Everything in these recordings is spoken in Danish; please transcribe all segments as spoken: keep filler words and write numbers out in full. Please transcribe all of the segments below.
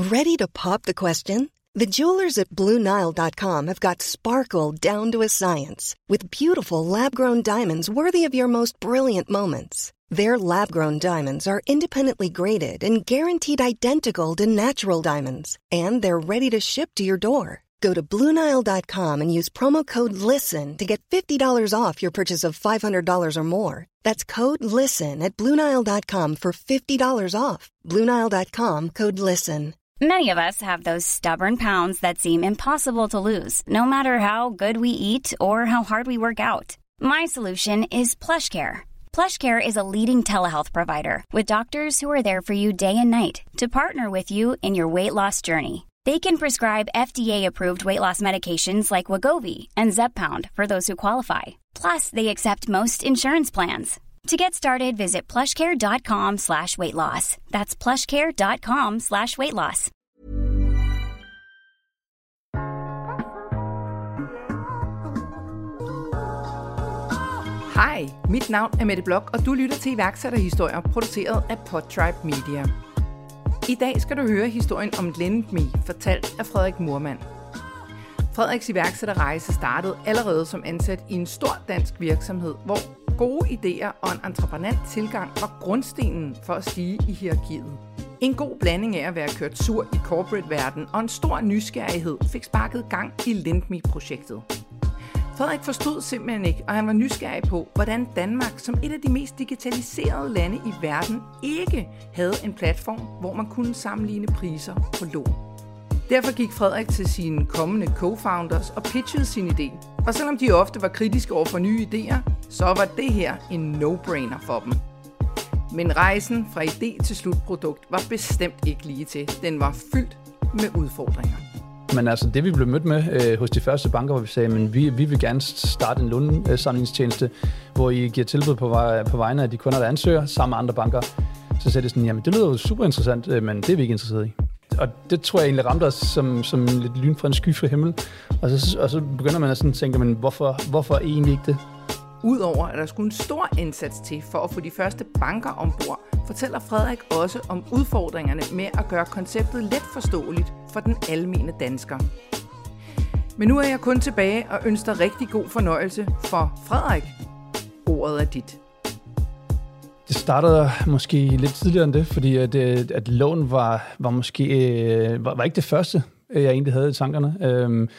Ready to pop the question? The jewelers at Blue Nile dot com have got sparkle down to a science with beautiful lab-grown diamonds worthy of your most brilliant moments. Their lab-grown diamonds are independently graded and guaranteed identical to natural diamonds, and they're ready to ship to your door. Go to Blue Nile dot com and use promo code LISTEN to get fifty dollars off your purchase of five hundred dollars or more. That's code LISTEN at Blue Nile dot com for fifty dollars off. Blue Nile dot com, code LISTEN. Many of us have those stubborn pounds that seem impossible to lose, no matter how good we eat or how hard we work out. My solution is PlushCare. PlushCare is a leading telehealth provider with doctors who are there for you day and night to partner with you in your weight loss journey. They can prescribe F D A-approved weight loss medications like Wegovy and Zepbound for those who qualify. Plus, they accept most insurance plans. To get started, visit plushcare.com slash weight loss. That's plushcare.com slash weight loss. Hej, mit navn er Mette Blok, og du lytter til iværksætterhistorier produceret af Podtribe Media. I dag skal du høre historien om LendMe, fortalt af Frederik Moormann. Frederiks iværksætterrejse startede allerede som ansat i en stor dansk virksomhed, hvor gode idéer og en entreprenant tilgang var grundstenen for at stige i hierarkiet. En god blanding af at være kørt sur i corporate-verden og en stor nysgerrighed fik sparket gang i LendMe-projektet. Frederik forstod simpelthen ikke, og han var nysgerrig på, hvordan Danmark som et af de mest digitaliserede lande i verden ikke havde en platform, hvor man kunne sammenligne priser på lån. Derfor gik Frederik til sine kommende co-founders og pitchede sin idé. Og selvom de ofte var kritiske over for nye idéer, så var det her en no-brainer for dem. Men rejsen fra idé til slutprodukt var bestemt ikke lige til. Den var fyldt med udfordringer. Men altså det vi blev mødt med øh, hos de første banker, hvor vi sagde, men vi, vi vil gerne starte en lånesamlingstjeneste, hvor I giver tilbud på, vej, på vegne af de kunder, der ansøger, sammen med andre banker. Så sagde de sådan, jamen det lyder jo super interessant, øh, men det er vi ikke interesseret i. Og det tror jeg egentlig ramte os som, som lidt lyn fra en sky fra himmel. Og så, og så begynder man at sådan tænke, men hvorfor, hvorfor egentlig ikke det? Udover at der skulle en stor indsats til for at få de første banker ombord, fortæller Frederik også om udfordringerne med at gøre konceptet let forståeligt for den almene dansker. Men nu er jeg kun tilbage og ønsker rigtig god fornøjelse for Frederik. Ordet er dit. Det startede måske lidt tidligere end det, fordi at, at lån var, var måske var, var ikke det første, jeg egentlig havde i tankerne. Øhm,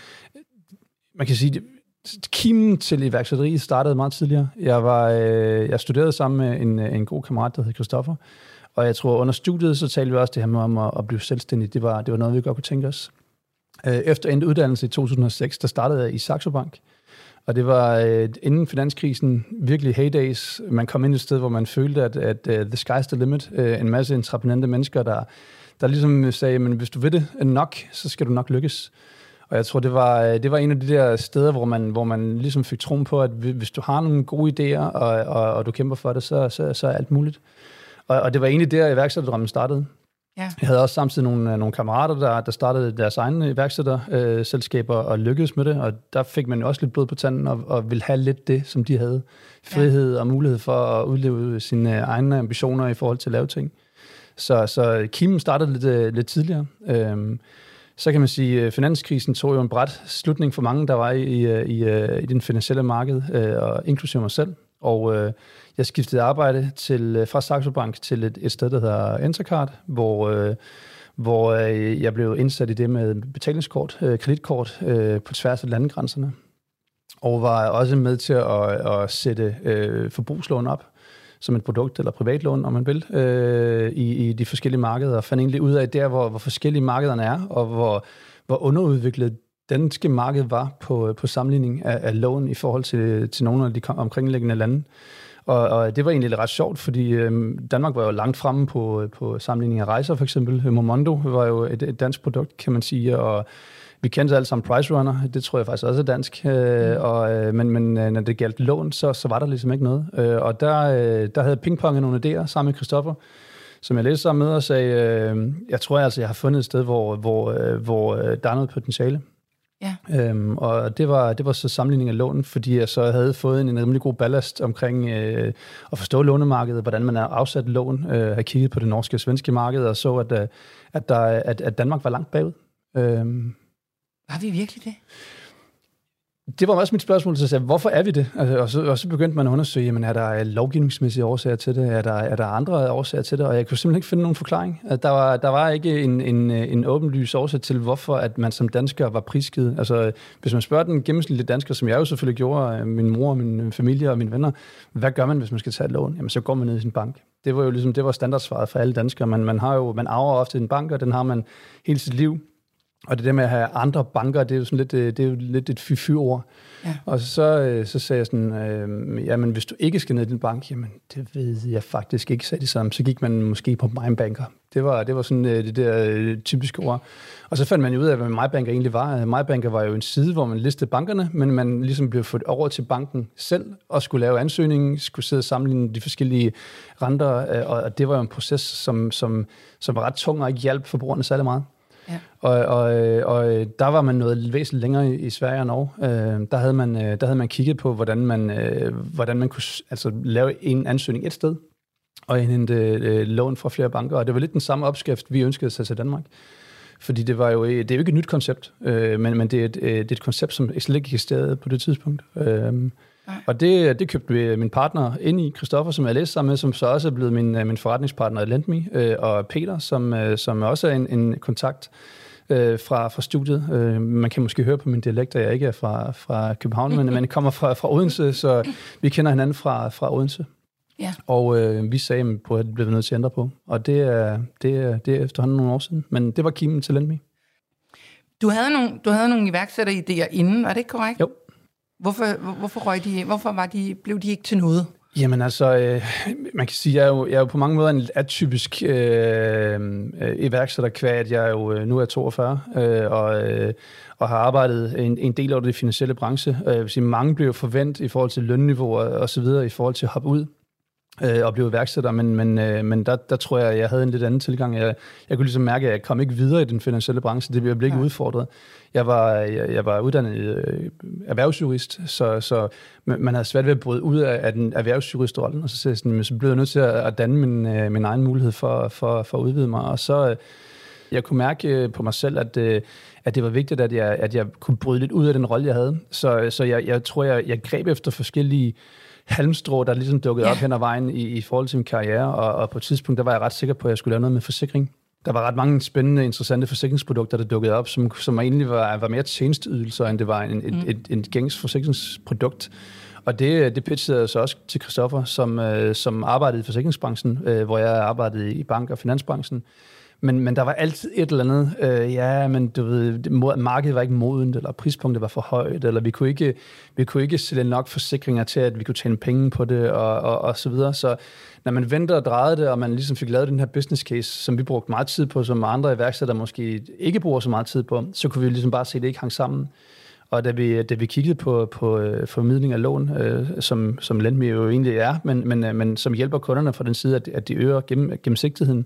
man kan sige, at kimen til iværksætteri startede meget tidligere. Jeg, var, øh, jeg studerede sammen med en, en god kammerat, der hed Christoffer, og jeg tror, under studiet, så talte vi også det her med om at, at blive selvstændig. Det var, det var noget, vi godt kunne tænke os. Efter endt uddannelse i to tusind og seks, der startede jeg i Saxo Bank. Og det var øh, inden finanskrisen virkelig heydays. Man kom ind et sted, hvor man følte, at, at uh, the sky's the limit. Uh, en masse entreprenante mennesker, der, der ligesom sagde, men hvis du vil det nok, så skal du nok lykkes. Og jeg tror, det var, det var en af de der steder, hvor man, hvor man ligesom fik troen på, at hvis du har nogle gode idéer, og, og, og du kæmper for det, så, så, så er alt muligt. Og, og det var egentlig der, iværksætterdrømmen startede. Ja. Jeg havde også samtidig nogle, nogle kammerater, der, der startede deres egne iværksætterselskaber øh, og lykkedes med det, og der fik man jo også lidt blod på tanden og, og ville have lidt det, som de havde. Frihed ja. Og mulighed for at udleve sine egne ambitioner i forhold til at lave ting. Så, så kimen startede lidt, lidt tidligere. Øhm, så kan man sige, at finanskrisen tog jo en brat slutning for mange, der var i, i, i, i den finansielle marked, øh, og inklusive mig selv. Og øh, jeg skiftede arbejde til, fra Saxo Bank til et, et sted, der hedder Entercard, hvor, øh, hvor øh, jeg blev indsat i det med betalingskort, øh, kreditkort øh, på tværs af landegrænserne. Og var også med til at, at sætte øh, forbrugslån op som et produkt eller privatlån, om man vil, øh, i, i de forskellige markeder. Og fandt egentlig ud af der, hvor, hvor forskellige markederne er, og hvor, hvor underudviklet danske marked var på, på sammenligning af, af lån i forhold til, til nogle af de omkringliggende lande. Og, og det var egentlig ret sjovt, fordi øh, Danmark var jo langt fremme på, på sammenligning af rejser, for eksempel. Momondo var jo et, et dansk produkt, kan man sige, og vi kendte alle sammen Price Runner, det tror jeg faktisk også er dansk, øh, mm. og, øh, men, men når det galt lån, så, så var der ligesom ikke noget. Øh, og der, øh, der havde pingponget nogle idéer sammen med Christoffer, som jeg læste sammen med og sagde, øh, jeg tror altså, jeg har fundet et sted, hvor, hvor, øh, hvor øh, der er noget potentiale. Ja. Øhm, og det var, det var så sammenligning af lån, fordi jeg så havde fået en, en rimelig god ballast omkring øh, at forstå lånemarkedet, hvordan man er afsat lån, øh, har kigget på det norske og svenske marked, og så, at, at, der, at, at Danmark var langt bagud. Øhm, var vi virkelig det? Det var også mit spørgsmål, så sagde, hvorfor er vi det? Altså, og, så, og så begyndte man at undersøge, jamen, er der lovgivningsmæssige årsager til det? Er der, er der andre årsager til det? Og jeg kunne simpelthen ikke finde nogen forklaring. Altså, der, var, der var ikke en, en, en åbenlys årsag til, hvorfor at man som dansker var prisgivet. Altså, hvis man spørger den gennemsnitlige dansker, som jeg jo selvfølgelig gjorde, min mor, min familie og mine venner, hvad gør man, hvis man skal tage et lån? Jamen, så går man ned i sin bank. Det var jo ligesom, det var standardsvaret for alle danskere. Man, man har jo, man arver ofte en bank, og den har man hele sit liv. Og det der med at have andre banker, det er jo sådan lidt, det er jo lidt et fy-fy-ord. Ja. Og så, så sagde jeg sådan, øh, jamen hvis du ikke skal ned i din bank, jamen det ved jeg faktisk ikke, sagde de sammen. Så gik man måske på MyBanker. Det var, det var sådan øh, det der øh, typiske ord. Og så fandt man jo ud af, hvad MyBanker egentlig var. MyBanker var jo en side, hvor man listede bankerne, men man ligesom blev ført over til banken selv og skulle lave ansøgningen, skulle sidde og sammenligne de forskellige renter, øh, og det var jo en proces, som, som, som var ret tung og ikke hjalp forbrugerne særlig meget. Ja. Og, og, og der var man noget væsentligt længere i Sverige og Norge. Øh, der, havde man, der havde man kigget på, hvordan man, øh, hvordan man kunne altså, lave en ansøgning et sted, og hente øh, lån fra flere banker. Og det var lidt den samme opskrift, vi ønskede sig til Danmark. Fordi det var jo, det er jo ikke et nyt koncept, øh, men, men det, er et, det er et koncept, som slet ikke eksisterede på det tidspunkt. Øh, og det, det købte vi min partner ind i, Christoffer, som jeg læste sammen med, som så også er blevet min, min forretningspartner i LendMe, øh, og Peter, som, øh, som også er en, en kontakt øh, fra, fra studiet. Øh, man kan måske høre på min dialekt, at jeg ikke er fra, fra København, men man kommer fra, fra Odense, så vi kender hinanden fra, fra Odense. Ja. Og øh, vi sagde, at det blev vi nødt til at ændre på. Og det er, det er, det er efterhånden nogle år siden. Men det var kimen til LendMe. Du havde nogle, du havde nogle iværksætteridéer inden, var det ikke korrekt? Jo. Hvorfor, hvorfor, røg de, hvorfor var de, blev de ikke til noget? Jamen altså, øh, man kan sige, at jeg er jo, jeg er jo på mange måder en atypisk øh, iværksætter, kvad, at jeg er jo øh, nu er toogfyrre, øh, og, øh, og har arbejdet en, en del over det finansielle branche. Øh, jeg vil sige, mange bliver forventet i forhold til lønniveauer og så videre, i forhold til at hoppe ud øh, og blive iværksætter, men, men, øh, men der, der tror jeg, jeg havde en lidt anden tilgang. Jeg, jeg kunne ligesom mærke, at jeg kom ikke videre i den finansielle branche, det blev ikke ja. udfordret. Jeg var, jeg, jeg var uddannet øh, erhvervsjurist, så, så man havde svært ved at bryde ud af, af den erhvervsjuristrollen, og så, så, sådan, så blev jeg nødt til at, at danne min, øh, min egen mulighed for, for, for at udvide mig. Og så øh, jeg kunne mærke på mig selv, at, øh, at det var vigtigt, at jeg, at jeg kunne bryde lidt ud af den rolle, jeg havde. Så, så jeg, jeg tror, jeg, jeg greb efter forskellige halmstrå, der ligesom dukkede ja. op hen ad vejen i, i forhold til min karriere, og, og på et tidspunkt, der var jeg ret sikker på, at jeg skulle lave noget med forsikring. Der var ret mange spændende, interessante forsikringsprodukter, der dukkede op, som, som egentlig var, var mere tjenesteydelser, end det var en, et, mm. et, et, et gængs forsikringsprodukt. Og det, det pitchede jeg så også til Christoffer, som, øh, som arbejdede i forsikringsbranchen, øh, hvor jeg arbejdede i bank- og finansbranchen. Men, men der var altid et eller andet, øh, ja, men du ved, markedet var ikke modent, eller prispunktet var for højt, eller vi kunne ikke, vi kunne ikke sælge nok forsikringer til, at vi kunne tjene penge på det, og, og, og så videre. Så når man ventede og drejede det, og man ligesom fik lavet den her business case, som vi brugte meget tid på, som andre iværksættere måske ikke bruger så meget tid på, så kunne vi ligesom bare se, at det ikke hang sammen. Og da vi, da vi kiggede på, på uh, formidling af lån, uh, som, som LendMe jo egentlig er, men, men, uh, men som hjælper kunderne fra den side, at, at de øger gennem, gennemsigtigheden,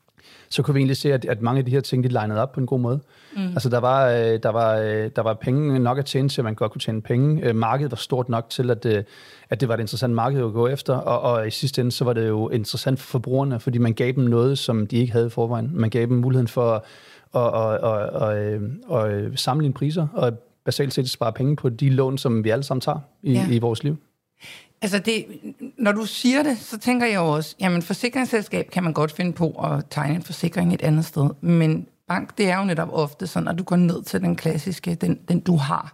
så kunne vi egentlig se, at, at mange af de her ting, de linede op på en god måde. Mm. Altså, der var, der, var, der var penge nok at tjene til, at man godt kunne tjene penge. Markedet var stort nok til, at, at det var et interessant marked at gå efter, og, og i sidste ende, så var det jo interessant for forbrugerne, fordi man gav dem noget, som de ikke havde i forvejen. Man gav dem muligheden for at, at, at, at, at, at sammenligne priser, og basalt set spare penge på de lån, som vi alle sammen tager i, ja. i vores liv. Altså, det, når du siger det, så tænker jeg jo også, jamen forsikringsselskab kan man godt finde på at tegne en forsikring et andet sted, men bank, det er jo netop ofte sådan, at du går ned til den klassiske, den, den du har.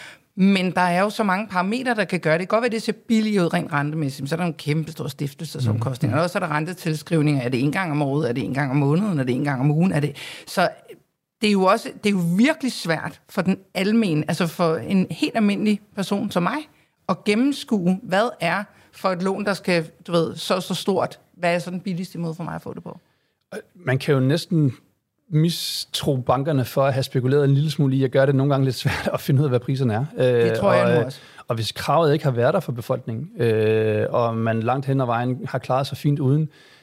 Men der er jo så mange parametre, der kan gøre det. Det kan godt være, det ser billigt ud rent rentemæssigt, så er der nogle kæmpe store stiftelsesomkostninger, og så er der rentetilskrivninger. Er det en gang om året? Er det en gang om måneden? Er det en gang om ugen? Er det... Så det er jo også, det er jo virkelig svært for den almene, altså for en helt almindelig person som mig, at gennemskue, hvad er for et lån, der skal, du ved, så så stort, hvad er så den billigste måde for mig at få det på? Man kan jo næsten mistro bankerne for at have spekuleret en lille smule i at gøre det nogle gange lidt svært at finde ud af, hvad priserne er. Det tror jeg nu også. Og hvis kravet ikke har været der for befolkningen, øh, og man langt hen ad vejen har klaret sig fint uden,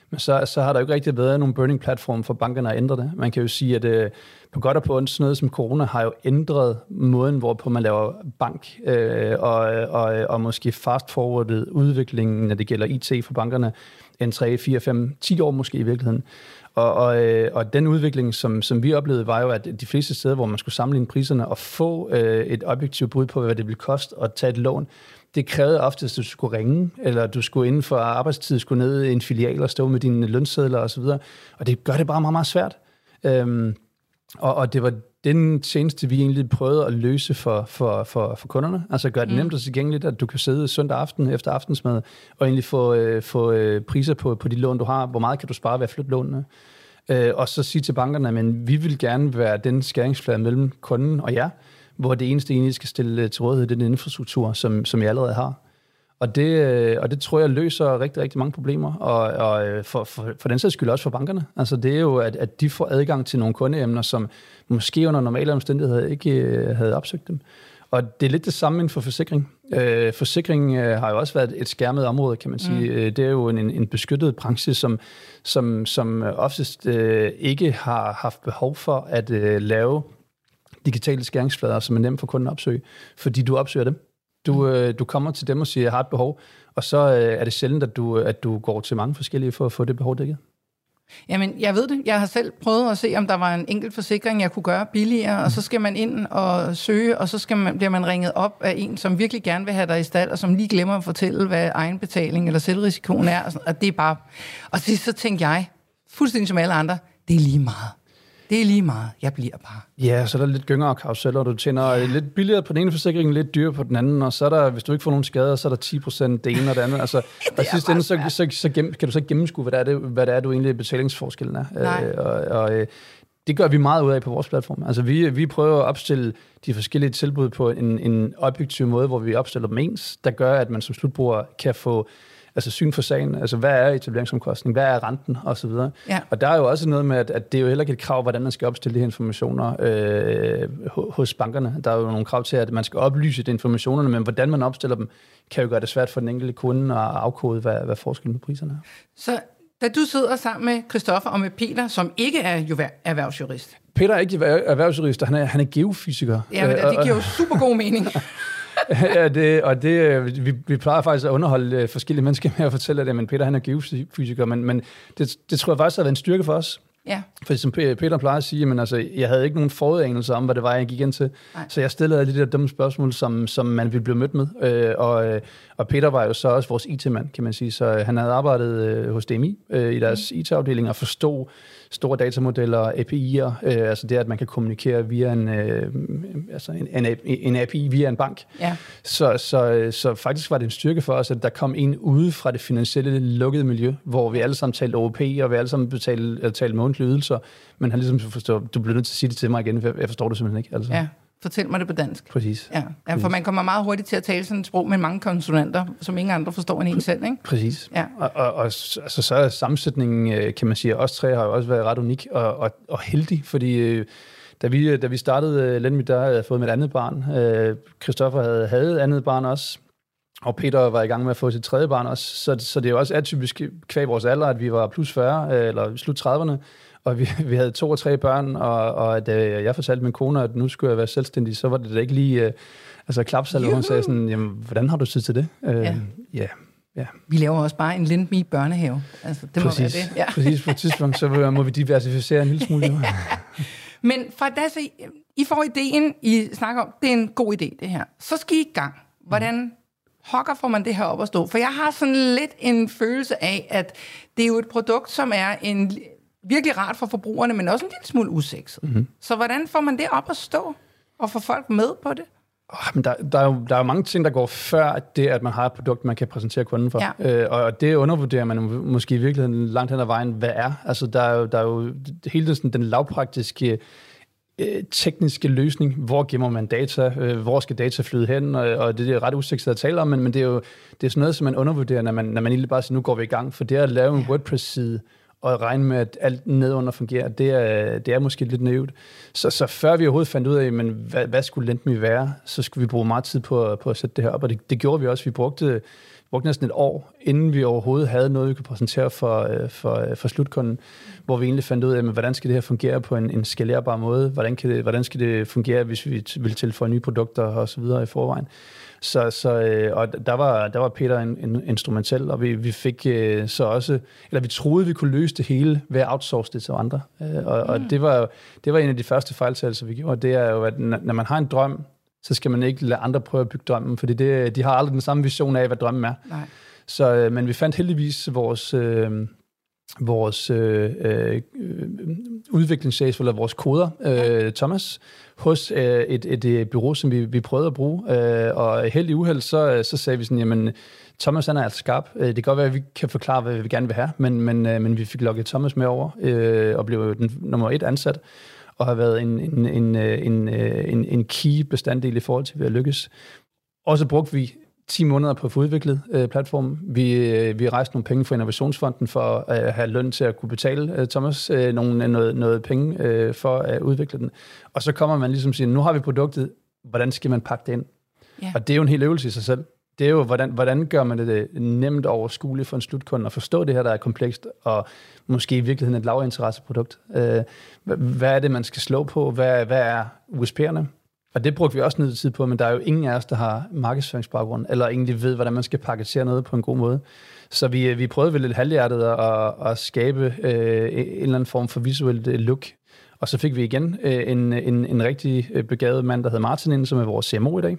Men så, så har der jo ikke rigtig været nogen burning platform for bankerne at ændre det. Man kan jo sige, at øh, på godt og på ondt, sådan noget som corona har jo ændret måden, hvorpå man laver bank, øh, og, og, og måske fast-forwardet udviklingen, når det gælder I T for bankerne, en tre, fire, fem, ti år måske i virkeligheden. Og, og, og den udvikling, som, som vi oplevede, var jo, at de fleste steder, hvor man skulle sammenligne priserne og få øh, et objektivt bud på, hvad det ville koste at tage et lån, det krævede oftest, at du skulle ringe, eller du skulle inden for arbejdstid skulle ned i en filial og stå med dine lønsedler osv. Og det gør det bare meget, meget svært. Øhm, og, og det var den tjeneste, vi egentlig prøvede at løse for, for, for, for kunderne. Altså gøre det nemt og tilgængeligt, at du kan sidde søndag aften efter aftensmad og egentlig få, øh, få øh, priser på, på de lån, du har. Hvor meget kan du spare ved at flytte lånene? Øh, og så sige til bankerne, at vi vil gerne være den skæringsflade mellem kunden og jer, hvor det eneste egentlig skal stille til rådighed, det er den infrastruktur, som, som jeg allerede har. Og det, og det tror jeg løser rigtig, rigtig mange problemer, og, og for, for, for den sags skyld også for bankerne. Altså det er jo, at, at de får adgang til nogle kundeemner, som måske under normale omstændigheder ikke havde opsøgt dem. Og det er lidt det samme inden for forsikring. Øh, forsikring øh, har jo også været et skærmet område, kan man sige. Mm. Det er jo en, en beskyttet branche, som, som, som oftest øh, ikke har haft behov for at øh, lave digitale skæringsflader, som er nemt for kunden at opsøge, fordi du opsøger dem. Du, øh, du kommer til dem og siger, jeg har et behov, og så øh, er det sjældent, at du, at du går til mange forskellige for at få det behov dækket. Jamen, jeg ved det. Jeg har selv prøvet at se, om der var en enkelt forsikring, jeg kunne gøre billigere, og så skal man ind og søge, og så skal man, bliver man ringet op af en, som virkelig gerne vil have dig i stald, og som lige glemmer at fortælle, hvad egenbetaling eller selvrisikoen er, og, og det er bare... Og så, så tænkte jeg, fuldstændig som alle andre, det er lige meget. Det er lige meget. Jeg bliver bare. Ja, så er der lidt gyngere karuseller, du tjener lidt billigere på den ene forsikring, lidt dyrere på den anden, og så er der, hvis du ikke får nogen skader, så er der ti procent det ene og det andet. Altså, og sidst ende, så, så, så gennem, kan du så gennemskue, hvad det er, det, hvad det er du egentlig betalingsforskellen er. Øh, og, og det gør vi meget ud af på vores platform. Altså, vi, vi prøver at opstille de forskellige tilbud på en, en objektiv måde, hvor vi opstiller dem ens, der gør, at man som slutbruger kan få altså syn for sagen, altså hvad er etableringsomkostning, hvad er renten osv. Ja. Og der er jo også noget med, at, at det er jo heller ikke et krav, hvordan man skal opstille de her informationer øh, hos bankerne. Der er jo nogle krav til, at man skal oplyse de informationerne, men hvordan man opstiller dem, kan jo gøre det svært for den enkelte kunde at afkode, hvad, hvad forskellen på priserne er. Så da du sidder sammen med Christoffer og med Peter, som ikke er jo erhvervsjurist. Peter er ikke erhvervsjurist, han er, han er geofysiker. Ja, men det giver jo super god mening. Ja, det, og det, vi, vi plejer faktisk at underholde forskellige mennesker med at fortælle det, men Peter han er geofysiker, men, men det, det tror jeg faktisk har været en styrke for os. Ja. For som Peter plejer at sige, men altså, jeg havde ikke nogen forudanelse om, hvad det var, jeg gik ind til. Nej. Så jeg stillede alle de der dumme spørgsmål, som, som man ville blive mødt med. Øh, og, og Peter var jo så også vores I T-mand, kan man sige. Så han havde arbejdet øh, hos D M I øh, i deres mm. I T-afdeling og forstod store datamodeller, A P I'er, øh, altså det, at man kan kommunikere via en, øh, altså en, en, en A P I via en bank. Ja. Så, så, så faktisk var det en styrke for os, at der kom en ude fra det finansielle lukkede miljø, hvor vi alle sammen talte O P, og vi alle sammen betalte, talte månedlige ydelser, men han ligesom forstår, du bliver nødt til at sige det til mig igen, for jeg forstår det simpelthen ikke. Altså. Ja. Fortæl mig det på dansk. Præcis. Ja. Ja, for man kommer meget hurtigt til at tale sådan et sprog med mange konsonanter, som ingen andre forstår end en selv, ikke? Præcis. Ja. Og, og, og altså, så er sammensætningen, kan man sige, os tre har jo også været ret unik og, og, og heldig, fordi da vi, da vi startede Lendme, der havde jeg fået mit andet barn. Christoffer havde, havde et andet barn også, og Peter var i gang med at få sit tredje barn også, så, så det er jo også atypisk kvæg vores alder, at vi var plus fyrre, eller slut trediverne, og vi, vi havde to og tre børn, og, og da jeg fortalte min kone, at nu skulle jeg være selvstændig, så var det da ikke lige uh, altså klapsalve, hvor hun sagde sådan, jamen, hvordan har du tid til det? Uh, ja. Yeah, yeah. Vi laver også bare en Lendme børnehave. Altså, det præcis, må være det. Ja. Præcis, på et tidspunkt, så må vi diversificere en lille smule. Ja. Men fra da så, I får ideen, I snakker om, det er en god idé, det her. Så skal I i gang. Hvordan hokker får man det her op at stå? For jeg har sådan lidt en følelse af, at det er jo et produkt, som er en virkelig rart for forbrugerne, men også en lille smule usekset. Mm-hmm. Så hvordan får man det op at stå, og få folk med på det? Oh, men der, der, er jo, der er jo mange ting, der går før det, at man har et produkt, man kan præsentere kunden for. Ja. Øh, og det undervurderer man måske i virkeligheden langt hen ad vejen, hvad er. Altså, der er jo, der er jo hele sådan, den lavpraktiske øh, tekniske løsning. Hvor gemmer man data? Øh, hvor skal data flyde hen? Og, og det er ret usekset at tale om, men, men det er jo det er sådan noget, som man undervurderer, når man, når man egentlig bare siger, nu går vi i gang. For det at lave en WordPress-side, og regne med, at alt nedunder fungerer, det er, det er måske lidt naivt. Så, så før vi overhovedet fandt ud af, men hvad, hvad skulle Lendme være, så skulle vi bruge meget tid på, på at sætte det her op, og det, det gjorde vi også. Vi brugte, brugte næsten et år, inden vi overhovedet havde noget, vi kunne præsentere for, for, for slutkunden, hvor vi egentlig fandt ud af, hvordan skal det her fungere på en, en skalerbar måde, hvordan, kan det, hvordan skal det fungere, hvis vi vil tilføje nye produkter og så videre i forvejen. Så, så og der var, der var Peter en, en instrumentel, og vi, vi fik så også, eller vi troede, vi kunne løse det hele ved at outsource det til andre. Og, mm. og det, var, det var en af de første fejltagelser, vi gjorde. Det er jo, at når man har en drøm, så skal man ikke lade andre prøve at bygge drømmen, fordi det, de har aldrig den samme vision af, hvad drømmen er. Nej. Så, men vi fandt heldigvis vores, øh, vores øh, øh, udviklingschef, eller vores koder, øh, Thomas, hos øh, et, et, et bureau, som vi, vi prøvede at bruge. Øh, og heldig uheld, så, så sagde vi sådan, jamen, Thomas han er altså skarp. Det kan godt være, at vi kan forklare, hvad vi gerne vil have, men, men, men vi fik lukket Thomas med over, øh, og blev den nummer et ansat, og har været en, en, en, en, en, en key bestanddel i forhold til at lykkes. Og så brugte vi ti måneder på at få udviklet øh, platformen. Vi, øh, vi rejste nogle penge fra Innovationsfonden for at øh, have løn til at kunne betale øh, Thomas øh, nogle, noget, noget penge øh, for at udvikle den. Og så kommer man ligesom og siger, nu har vi produktet, hvordan skal man pakke det ind? Ja. Og det er jo en hel øvelse i sig selv. Det er jo, hvordan, hvordan gør man det nemt overskueligt for en slutkunde at forstå det her, der er komplekst, og måske i virkeligheden et lavinteresseprodukt. Øh, hvad er det, man skal slå på? Hvad, hvad er U S P'erne? Og det brugte vi også noget tid på, men der er jo ingen af os, der har markedsføringsbaggrund, eller egentlig ved, hvordan man skal pakkagere noget på en god måde. Så vi, vi prøvede vel lidt halvhjertet at, at skabe øh, en eller anden form for visuelt look. Og så fik vi igen øh, en, en, en rigtig begavet mand, der hedder Martin, inde, som er vores C M O i dag,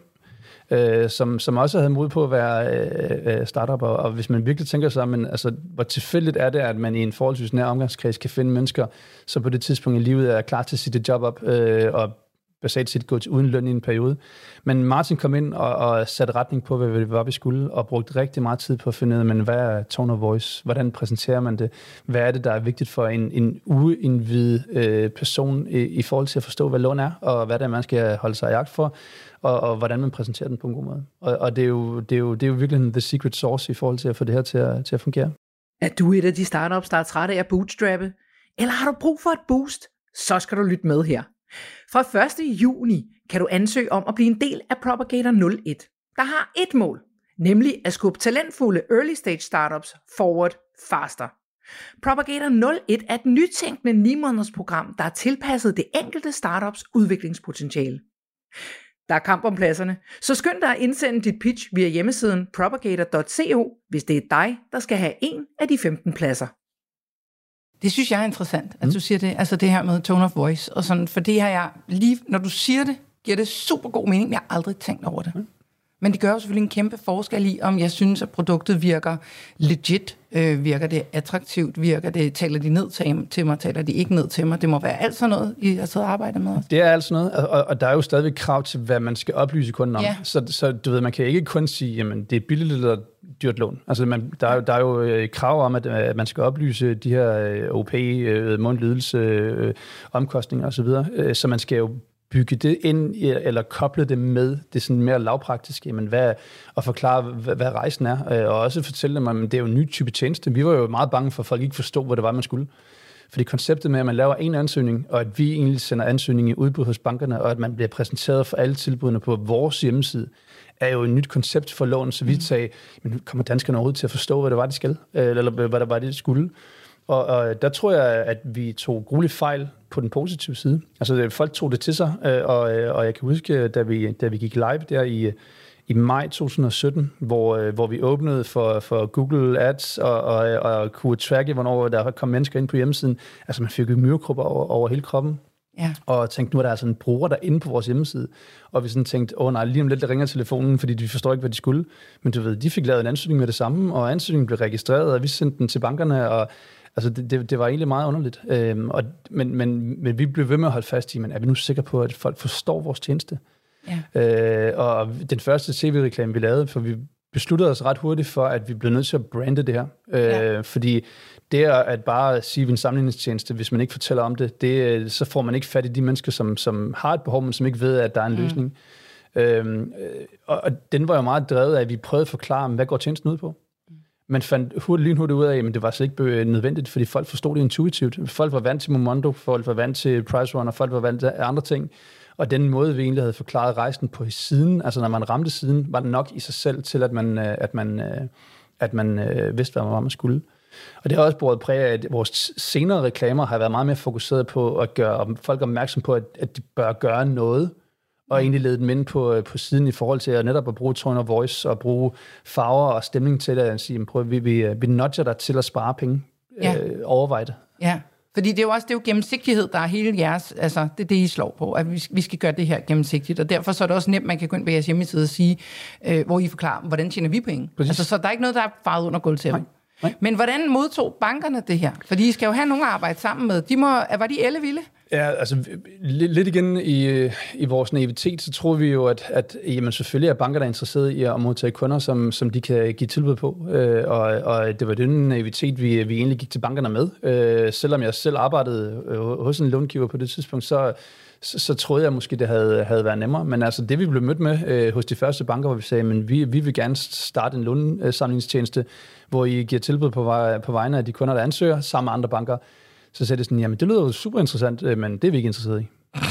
øh, som, som også havde mod på at være øh, startup. Og, og hvis man virkelig tænker sig, men, altså, hvor tilfældigt er det, at man i en forholdsvis nær omgangskreds kan finde mennesker, som på det tidspunkt i livet er klar til at sige det job op, øh, og basalt set gået uden løn i en periode. Men Martin kom ind og, og satte retning på, hvad det var, vi skulle, og brugte rigtig meget tid på at finde ud af, men hvad er tone of voice? Hvordan præsenterer man det? Hvad er det, der er vigtigt for en, en uindvidet øh, person i, i forhold til at forstå, hvad lån er, og hvad det er, man skal holde sig i jagt for, og, og hvordan man præsenterer den på en god måde. Og, og det, er jo, det, er jo, det er jo virkelig the secret sauce i forhold til at få det her til at, til at fungere. Er du et af de startups, der er trætte af at bootstrappe? Eller har du brug for et boost? Så skal du lytte med her. Fra første juni kan du ansøge om at blive en del af Propagator nul et, der har et mål, nemlig at skubbe talentfulde early stage startups forward faster. Propagator nul et er et nytænkende ni måneders program, der er tilpasset det enkelte startups udviklingspotentiale. Der er kamp om pladserne, så skynd dig at indsende dit pitch via hjemmesiden propagator punktum co, hvis det er dig, der skal have en af de femten pladser. Det synes jeg er interessant, at mm. du siger det, altså det her med tone of voice, og sådan, for det har jeg lige, når du siger det, giver det super god mening, jeg har aldrig tænkt over det. Mm. Men det gør jo selvfølgelig en kæmpe forskel i, om jeg synes, at produktet virker legit, øh, virker det attraktivt, virker det, taler de ned til, til mig, taler de ikke ned til mig, det må være alt sådan noget, I har siddet og arbejdet med os. Det er alt sådan noget, og, og der er jo stadigvæk krav til, hvad man skal oplyse kunden om, ja. så, så du ved, man kan ikke kun sige, jamen det er billigt eller dyrt lån. Altså man, der, er, der er jo øh, krav om, at, at man skal oplyse de her øh, O P, øh, mundlydelse, øh, omkostninger osv., øh, så man skal jo bygge det ind, eller koble det med det sådan mere lavpraktiske, men hvad, og forklare, hvad, hvad rejsen er, og også fortælle dem, at det er jo en ny type tjeneste. Vi var jo meget bange for, at folk ikke forstod, hvad det var, man skulle. Fordi konceptet med, at man laver en ansøgning, og at vi egentlig sender ansøgning i udbud hos bankerne, og at man bliver præsenteret for alle tilbudene på vores hjemmeside, er jo et nyt koncept for lån, så vi mm. sagde, men kommer danskerne overhovedet til at forstå, hvad det var, de skal, eller hvad der var, de skulle. Og, og der tror jeg, at vi tog grueligt fejl på den positive side. Altså folk tog det til sig, og, og jeg kan huske, da vi, da vi gik live der i, i maj to tusind og sytten, hvor, hvor vi åbnede for, for Google Ads og, og, og kunne tracke, hvornår der kom mennesker ind på hjemmesiden. Altså man fik jo myrekropper over, over hele kroppen. Ja. Og tænkte, nu er der altså en bruger der inde på vores hjemmeside. Og vi sådan tænkte, åh nej, lige om lidt der ringer telefonen, fordi de forstår ikke, hvad de skulle. Men du ved, de fik lavet en ansøgning med det samme, og ansøgningen blev registreret, og vi sendte den til bankerne, og altså, det, det, det var egentlig meget underligt. Øhm, og, men, men, men vi blev ved med at holde fast i, men er vi nu sikre på, at folk forstår vores tjeneste? Ja. Øh, og den første T V-reklame, vi lavede, for vi besluttede os ret hurtigt for, at vi blev nødt til at brande det her. Øh, ja. Fordi det er at bare sige, at vi er en sammenligningstjeneste, hvis man ikke fortæller om det, det, så får man ikke fat i de mennesker, som, som har et behov, men som ikke ved, at der er en mm. løsning. Øhm, og, og den var jo meget drevet af, at vi prøvede at forklare, hvad går tjenesten ud på? Man fandt hurtigt, lynhurtigt ud af, at det var så ikke nødvendigt, fordi folk forstod det intuitivt. Folk var vant til Momondo, folk var vant til PriceRunner, folk var vant til andre ting. Og den måde, vi egentlig havde forklaret rejsen på i siden, altså når man ramte siden, var det nok i sig selv til, at man, at man, at man vidste, hvad man skulle. Og det har også båret præg af, at vores senere reklamer har været meget mere fokuseret på at gøre folk opmærksom på, at, at de bør gøre noget, og egentlig lede dem ind på, på siden i forhold til at netop at bruge tone of voice og bruge farver og stemning til at sige, prøv, vi, vi, vi nudger dig til at spare penge. Ja. Øh, overvej det. Ja, fordi det er jo også det er jo gennemsigtighed, der er hele jeres, altså det er det, I slår på, at vi, vi skal gøre det her gennemsigtigt, og derfor så er det også nemt, man kan gå ind på jeres hjemmeside og sige, øh, hvor I forklarer, hvordan tjener vi penge. Præcis. Altså så der er ikke noget, der er faret under gulvtæppet. Men hvordan modtog bankerne det her? Fordi I skal jo have nogen at arbejde sammen med. De må, var de ellevilde? Ja, altså lidt igen i, i vores naivitet, så tror vi jo, at, at jamen, selvfølgelig er banker, der er interesseret i at modtage kunder, som, som de kan give tilbud på. Øh, og, og det var den naivitet, vi, vi egentlig gik til bankerne med. Øh, selvom jeg selv arbejdede hos en långiver på det tidspunkt, så, så, så troede jeg måske, det havde, havde været nemmere. Men altså det, vi blev mødt med øh, hos de første banker, hvor vi sagde, men vi, vi vil gerne starte en lånsamlingstjeneste, hvor I giver tilbud på, vej, på vegne af de kunder, der ansøger, sammen med andre banker. Så sagde det sådan, jamen det lyder jo super interessant, men det er vi ikke interesseret i.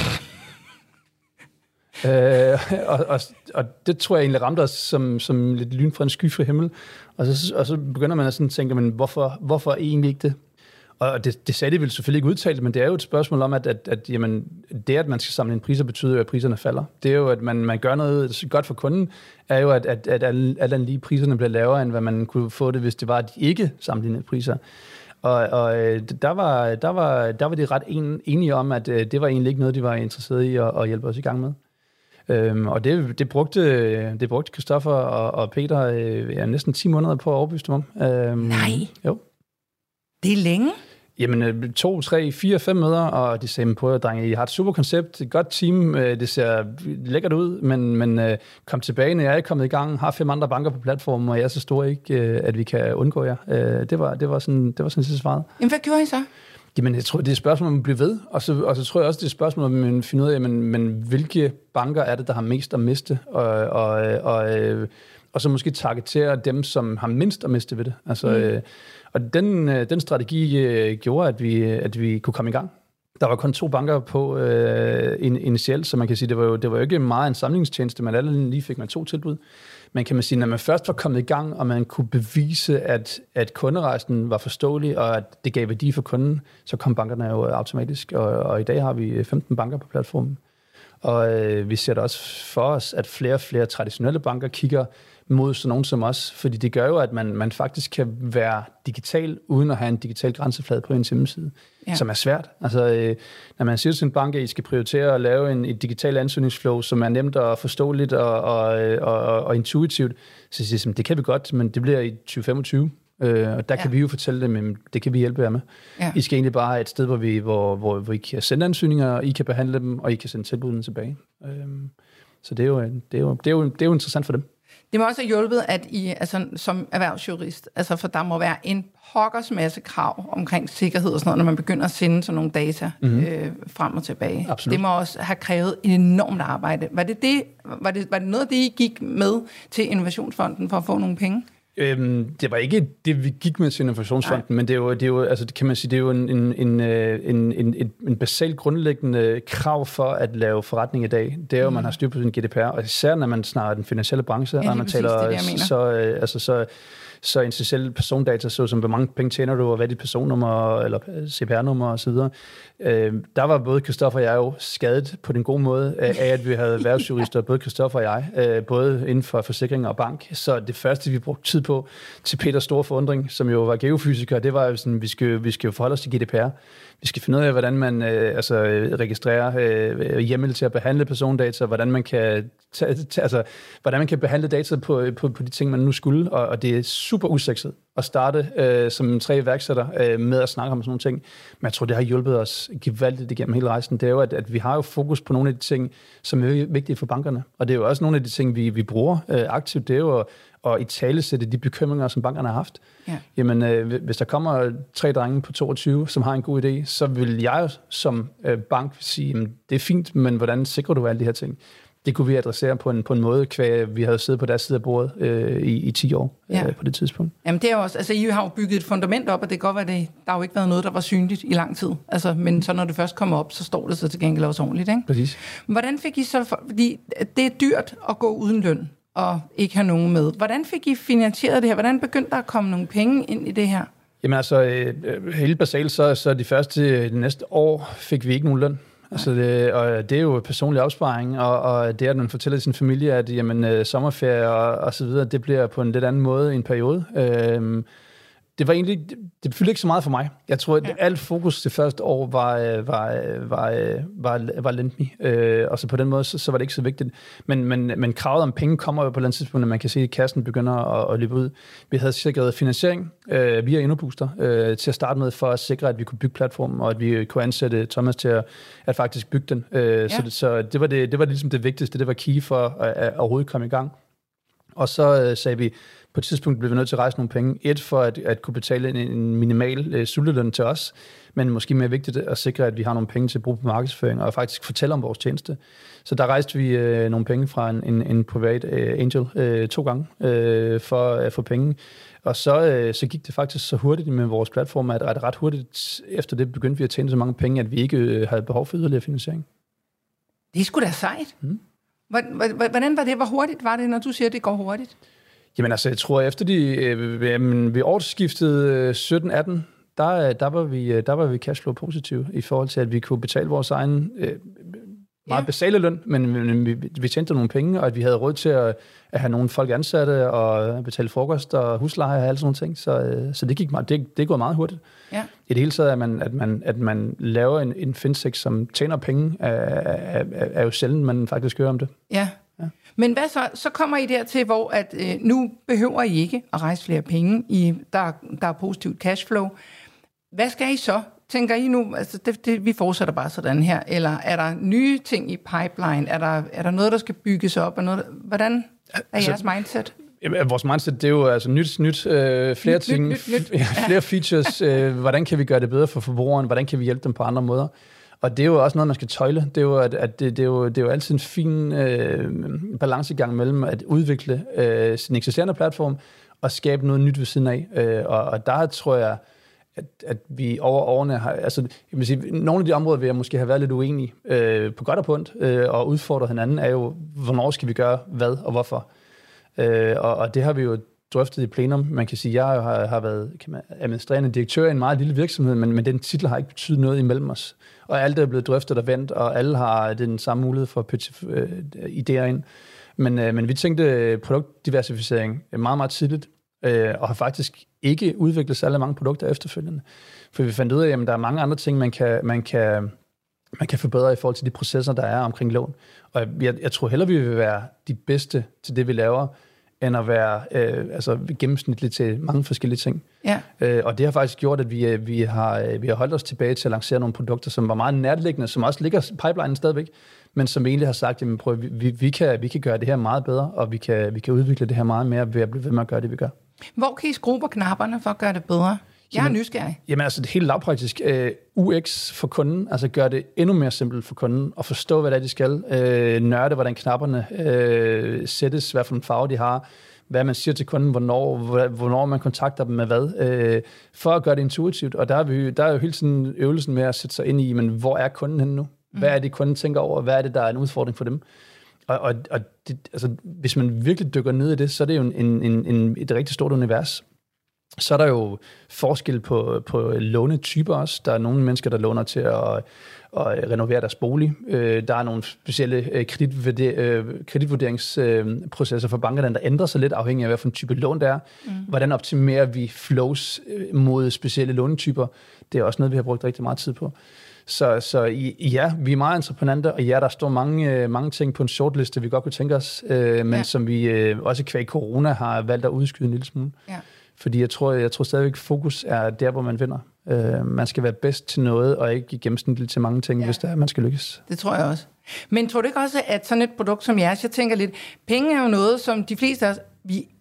øh, og, og, og det tror jeg egentlig ramte os som, som lidt lyn fra en skyfri himmel. Og så, og så begynder man at sådan tænke, men hvorfor, hvorfor egentlig ikke det? Og det, det sagde de vel selvfølgelig ikke udtalt, men det er jo et spørgsmål om, at, at, at jamen, det, at man skal samle en priser, betyder jo, at priserne falder. Det er jo, at man, man gør noget godt for kunden, er jo, at, at, at alle, alle lige priserne bliver lavere, end hvad man kunne få det, hvis det var, at de ikke sammenlignede priser. Og, og der, var, der, var, der var de ret en, enige om, at det var egentlig ikke noget, de var interesseret i at, at hjælpe os i gang med. Øhm, og det, det brugte det brugte Christoffer og, og Peter ja, næsten ti måneder på at overbevise dem om. Øhm, Nej. Jo. Det er længe. Jamen, to, tre, fire, fem møder, og de sagde, på, drenge, I har et super koncept, et godt team, det ser lækkert ud, men, men kom tilbage, når jeg er kommet i gang, har fem andre banker på platformen, og jeg er så stor ikke, at vi kan undgå jer. Det var, det var sådan, det var sådan sidste svaret. Jamen, hvad gjorde I så? Jamen, jeg tror, det er et spørgsmål, om at blive ved, og så, og så tror jeg også, det er et spørgsmål, om at finde ud af, men, men hvilke banker er det, der har mest at miste, og, og, og, og så måske targetere dem, som har mindst at miste ved det. Altså, mm. Og den, den strategi øh, gjorde, at vi, at vi kunne komme i gang. Der var kun to banker på øh, initielt, så man kan sige, det var jo, det var jo ikke meget en samlingstjeneste, men alle lige fik man to tilbud. Men kan man sige, når man først var kommet i gang, og man kunne bevise, at, at kunderejsen var forståelig, og at det gav værdi for kunden, så kom bankerne jo automatisk. Og, og i dag har vi femten banker på platformen. Og øh, vi ser da også for os, at flere og flere traditionelle banker kigger mod sådan nogen som os, fordi det gør jo, at man, man faktisk kan være digital, uden at have en digital grænseflade på en hjemmeside, ja. Som er svært. Altså, øh, når man siger til en bank, at I skal prioritere at lave en, et digital ansøgningsflow, som er nemt og forståeligt og, og, og, og intuitivt, så siger jeg, det kan vi godt, men det bliver i tyve femogtyve. Øh, og der ja. Kan vi jo fortælle dem, at det kan vi hjælpe jer med. Ja. I skal egentlig bare have et sted, hvor, vi, hvor, hvor, hvor I kan sende ansøgninger, og I kan behandle dem, og I kan sende tilbudene tilbage. Øh, så det er, jo, det, er jo, det, er jo, det er jo interessant for dem. Det må også have hjulpet, at I altså, som erhvervsjurist, altså for der må være en pokkers masse krav omkring sikkerhed og sådan noget, når man begynder at sende sådan nogle data mm-hmm. øh, frem og tilbage. Absolut. Det må også have krævet enormt arbejde. Var det, det, var, det, var det noget af det, I gik med til Innovationsfonden for at få nogle penge? Øhm, det var ikke det, vi gik med til Innovationsfonden, Nej. Men det er jo, det er jo, altså det kan man sige, det er jo en, en, en, en, en, en basalt grundlæggende krav for at lave forretning i dag. Det er jo, mm. man har styr på sin G D P R, og især når man snakker den finansielle branche, ja, og man taler, det, det, så, altså, så, så essentielle persondata, såsom hvor mange penge tjener du, og hvad er dit personnummer, eller C P R-nummer osv. Øh, der var både Christoffer og jeg jo skadet på den gode måde af, at vi havde erhvervsjurister, både Christoffer og jeg, øh, både inden for forsikring og bank. Så det første, vi brugte tid på, til Peters store forundring, som jo var geofysiker, det var jo sådan, vi skal, vi skal jo forholde os til G D P R. Vi skal finde ud af, hvordan man øh, altså, registrerer øh, hjemmel til at behandle persondata, hvordan man kan, ta, ta, altså, hvordan man kan behandle data på, på, på de ting, man nu skulle, og, og det er super usekset at starte øh, som tre iværksætter øh, med at snakke om sådan nogle ting. Men jeg tror, det har hjulpet os gevaldigt igennem hele rejsen. Det er jo, at, at vi har jo fokus på nogle af de ting, som er vigtige for bankerne. Og det er jo også nogle af de ting, vi, vi bruger øh, aktivt. Det er jo at, at italesætte de bekymringer, som bankerne har haft. Ja. Jamen, øh, hvis der kommer tre drenge på toogtyve, som har en god idé, så vil jeg som øh, bank sige, at det er fint, men hvordan sikrer du alle de her ting? det kunne vi adressere på en, på en måde, kvæg vi havde siddet på deres side af bordet øh, i, i ti år ja. øh, på det tidspunkt. Jamen det er også, altså I har jo bygget et fundament op, og det kan godt være, det, der har jo ikke været noget, der var synligt i lang tid. Altså, men så når det først kommer op, så står det så til gengæld også ordentligt, ikke? Præcis. Hvordan fik I så, for, fordi det er dyrt at gå uden løn og ikke have nogen med. Hvordan fik I finansieret det her? Hvordan begyndte der at komme nogle penge ind i det her? Jamen altså, øh, helt basalt, så, så de første de næste år fik vi ikke nogen løn. Altså det, og det er jo personlig opsparing, og, og det er, at man fortæller sin familie, at jamen, øh, sommerferie og, og så videre, det bliver på en lidt anden måde i en periode. Øh, det var egentlig, det, det fyldte ikke så meget for mig. Jeg tror, at ja. alt fokus det første år var, var, var, var, var LendMe, øh, og så på den måde, så, så var det ikke så vigtigt. Men, men, men kravet om penge kommer jo på et eller andet tidspunkt, når man kan se, at kassen begynder at, at løbe ud. Vi havde sikret finansiering øh, via InnoBooster øh, til at starte med, for at sikre, at vi kunne bygge platformen, og at vi kunne ansætte Thomas til at, at faktisk bygge den. Øh, ja. Så, så det var det, det var ligesom det vigtigste, det var key for at, at overhovedet komme i gang. Og så øh, sagde vi, på et tidspunkt blev vi nødt til at rejse nogle penge. Et, for at, at kunne betale en, en minimal øh, sulteløn til os, men måske mere vigtigt at sikre, at vi har nogle penge til at bruge på markedsføring, og faktisk fortælle om vores tjeneste. Så der rejste vi øh, nogle penge fra en, en, en privat øh, angel øh, to gange øh, for at få penge. Og så, øh, så gik det faktisk så hurtigt med vores platform, at ret, ret hurtigt efter det begyndte vi at tjene så mange penge, at vi ikke øh, havde behov for yderligere finansiering. Det er sgu da sejt. Mm. Hvordan var det? Hvor hurtigt var det, når du siger, at det går hurtigt? Jamen altså, jeg tror, efter de, øh, ved årsskiftet sytten atten, der, der, var vi, der var vi cashflow positive i forhold til, at vi kunne betale vores egen øh, meget ja. basale løn, men, men vi, vi tjente nogle penge, og at vi havde råd til at, at have nogle folk ansatte og betale frokost og husleje og alle sådan nogle ting. Så, øh, så det gik meget, det, det går meget hurtigt. Ja. I det hele taget, at man, at man, at man laver en, en fintech, som tjener penge, er, er, er, er jo sjældent, man faktisk hører om det. Ja. Ja. Men hvad så? Så kommer I dertil, hvor at, øh, nu behøver I ikke at rejse flere penge. I, der, der er positivt cashflow. Hvad skal I så? Tænker I nu, altså det, det, vi fortsætter bare sådan her, eller er der nye ting i pipeline? Er der, er der noget, der skal bygges op? Og noget, hvordan er altså, jeres mindset? Jamen, vores mindset, det er jo altså nyt, nyt, øh, flere nyt, ting, nyt, nyt, nyt. flere features. Øh, hvordan kan vi gøre det bedre for forbrugeren? Hvordan kan vi hjælpe dem på andre måder? Og det er jo også noget, man skal tøjle. Det er jo, at, at det, det er jo, det er jo altid en fin øh, balancegang mellem at udvikle øh, sin eksisterende platform og skabe noget nyt ved siden af. Øh, og, og der tror jeg, at, at vi over årene har... Altså, jeg vil sige, nogle af de områder, vil jeg måske have været lidt uenige øh, på godt og på ondt, øh, og udfordre hinanden, er jo, hvornår skal vi gøre hvad og hvorfor. Øh, og, og det har vi jo drøftet i plenum. Man kan sige, at jeg har, har været kan man, administrerende direktør i en meget lille virksomhed, men, men den titel har ikke betydet noget imellem os. Og alt er blevet drøftet og vendt, og alle har den samme mulighed for at pitche øh, idéer ind. Men, øh, men vi tænkte produktdiversificering meget, meget tidligt, øh, og har faktisk ikke udviklet særlig mange produkter efterfølgende. For vi fandt ud af, at der er mange andre ting, man kan, man kan, man kan forbedre i forhold til de processer, der er omkring lån. Og jeg, jeg tror hellere, vi vil være de bedste til det, vi laver, end at være øh, altså, gennemsnitligt til mange forskellige ting. Ja. Øh, og det har faktisk gjort, at vi, vi, har, vi har holdt os tilbage til at lancere nogle produkter, som var meget nærliggende, som også ligger i pipelinen stadigvæk, men som egentlig har sagt, jamen, prøv, vi, vi, kan, vi kan gøre det her meget bedre, og vi kan, vi kan udvikle det her meget mere ved at blive ved med at gøre det, vi gør. Hvor kan I skrue på knapperne for at gøre det bedre? Jeg er nysgerrig. Jamen altså, det helt lavpraktisk. Uh, U X for kunden, altså gør det endnu mere simpelt for kunden, og forstå, hvad det er, de skal. Uh, nørde, hvordan knapperne uh, sættes, hvad for en farve de har, hvad man siger til kunden, hvornår, hvornår man kontakter dem med hvad, uh, for at gøre det intuitivt. Og der er, vi, der er jo hele tiden øvelsen med at sætte sig ind i, men hvor er kunden henne nu? Hvad er det, kunden tænker over? Hvad er det, der er en udfordring for dem? Og, og, og det, altså, hvis man virkelig dykker ned i det, så er det jo en, en, en, et rigtig stort univers. Så er der jo forskel på, på lånetyper også. Der er nogle mennesker, der låner til at, at renovere deres bolig. Der er nogle specielle kreditvurderingsprocesser for bankerne, der ændrer sig lidt afhængig af, hvad for en type lån det er. Mm. Hvordan optimerer vi flows mod specielle lånetyper? Det er også noget, vi har brugt rigtig meget tid på. Så, så ja, vi er meget entreprenante, og ja, der står mange, mange ting på en shortliste, vi godt kunne tænke os, øh, men ja. som vi øh, også kvæg corona har valgt at udskyde en lille smule. Ja. Fordi jeg tror, jeg tror stadigvæk, fokus er der, hvor man vinder. Øh, man skal være bedst til noget, og ikke gennemsnitligt til mange ting, ja. hvis det er, man skal lykkes. Det tror jeg også. Men tror du ikke også, at sådan et produkt som jeres, jeg tænker lidt, penge er jo noget, som de fleste af os, vi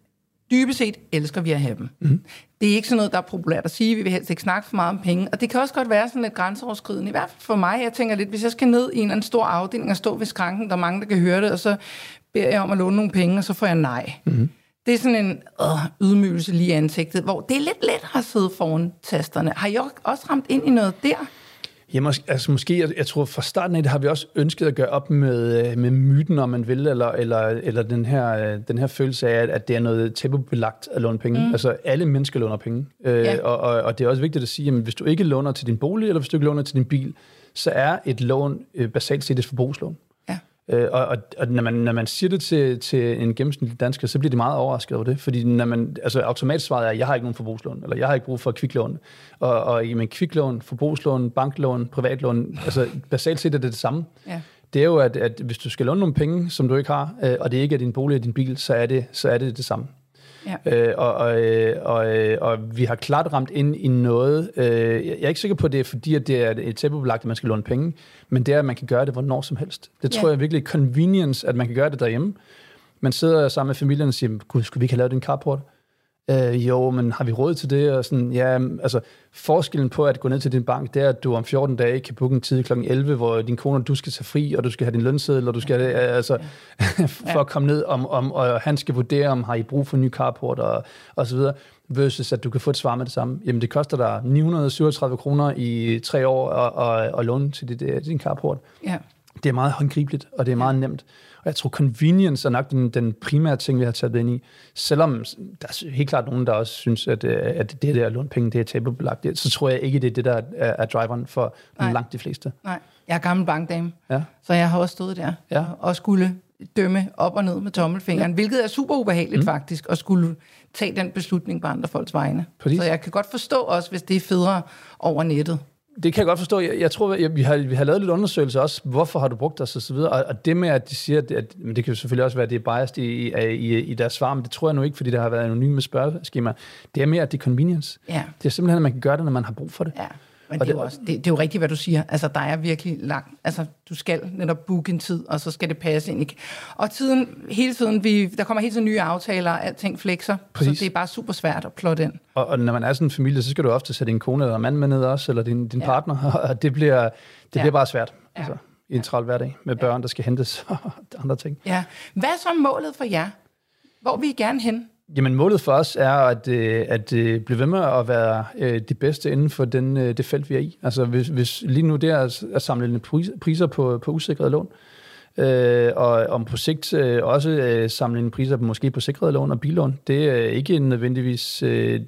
dybest set elsker vi at have dem. Mm. Det er ikke sådan noget, der er populært at sige. Vi vil helst ikke snakke for meget om penge. Og det kan også godt være sådan lidt grænseoverskridende. I hvert fald for mig, jeg tænker lidt, hvis jeg skal ned i en eller anden stor afdeling og stå ved skranken, der er mange, der kan høre det, og så beder jeg om at låne nogle penge, og så får jeg nej. Mm. Det er sådan en øh, ydmygelse lige i ansigtet, hvor det er lidt lettere at sidde foran tasterne. Har I også ramt ind i noget der? Ja, mås- altså måske, jeg, jeg tror fra starten af det har vi også ønsket at gøre op med, med myten, om man vil, eller, eller, eller den, her, den her følelse af, at det er noget tabubelagt at låne penge. Mm. Altså alle mennesker låner penge. Ja. Øh, og, og, og det er også vigtigt at sige, at hvis du ikke låner til din bolig, eller hvis du ikke låner til din bil, så er et lån øh, basalt set et forbrugslån. Øh, og, og, og når man, når man siger det til, til en gennemsnitlig dansker, så bliver de meget overrasket over det, fordi når man, altså automatisk svaret er, at jeg har ikke nogen forbrugslån, eller jeg har ikke brug for kviklån. Og, og jamen, kviklån, forbrugslån, banklån, privatlån, altså basalt set er det det samme. Ja. Det er jo, at, at hvis du skal låne nogle penge, som du ikke har, øh, og det ikke er din bolig eller din bil, så er det så er det, det samme. Ja. Øh, og, og, og, og vi har klart ramt ind i noget. Øh, jeg er ikke sikker på, at det er fordi, at det er et tabubelagt, at man skal låne penge, men det er, at man kan gøre det hvornår som helst. Det tror ja. jeg virkelig er convenience, at man kan gøre det derhjemme. Man sidder sammen med familien og siger, gud, skulle vi ikke have lavet en carport? Øh, jo, men har vi råd til det? Og sådan, ja, altså, forskellen på at gå ned til din bank, det er, at du om fjorten dage kan booke en tid klokken elleve, hvor din kone, du skal tage fri, og du skal have din lønseddel, og du skal, altså, ja. for at komme ned, om, om, og han skal vurdere, om har I brug for en ny carport, og, og så videre, versus at du kan få et svar med det samme. Jamen, det koster dig ni hundrede og syvogtredive kroner i tre år at, at, at låne til dit, din carport. Ja. Det er meget håndgribeligt, og det er meget ja. nemt. Og jeg tror, convenience er nok den, den primære ting, vi har taget ind i. Selvom der er helt klart nogen, der også synes, at, at det der at låne penge, det er tabubelagt, så tror jeg ikke, det er det, der er, er driveren for Nej. langt de fleste. Nej, jeg er gammel bankdame, ja. så jeg har også stået der ja. og skulle dømme op og ned med tommelfingeren, ja. hvilket er super ubehageligt mm. faktisk, at skulle tage den beslutning på andre folks vegne. Præcis. Så jeg kan godt forstå også, hvis det er federe over nettet. Det kan jeg godt forstå. Jeg, jeg tror, jeg, vi, har, vi har lavet lidt undersøgelser også. Hvorfor har du brugt os og så videre. Og, og det med, at de siger, at, at men det kan jo selvfølgelig også være, at det er biased i, i, i deres svar, men det tror jeg nu ikke, fordi der har været anonyme spørgeskemaer. Det er mere, at det er convenience. Ja. Det er simpelthen, at man kan gøre det, når man har brug for det. Ja. Men det er, jo også, det, det er jo rigtigt, hvad du siger. Altså, der er virkelig langt. Altså, du skal netop booke en tid, og så skal det passe ind. Og tiden, hele tiden, vi, der kommer hele tiden nye aftaler, alting flexer. Præcis. Så det er bare super svært at plotte ind. Og, og når man er sådan en familie, så skal du ofte sætte en kone eller en mand med ned også, eller din, din ja. partner, og det bliver, det ja. bliver bare svært. Ja. Altså, i en travl hverdag med børn, ja. der skal hentes og andre ting. Ja. Hvad er så målet for jer? Hvor vil I gerne hen? Jamen målet for os er at, at blive ved med at være de bedste inden for den, det felt, vi er i. Altså hvis, hvis lige nu det er at samle priser på, på usikrede lån, øh, og om på sigt også øh, samle priser på, måske på sikrede lån og billån, det er ikke nødvendigvis... Øh,